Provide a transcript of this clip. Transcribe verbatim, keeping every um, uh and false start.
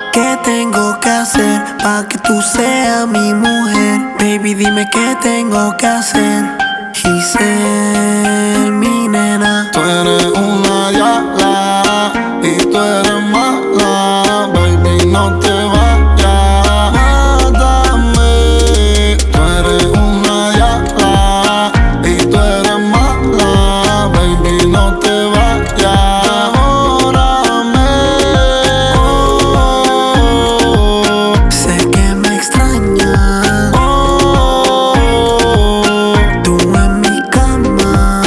¿Qué tengo que hacer pa' que tú seas mi mujer? Baby, dime qué tengo que hacer. Giselle, mi nena.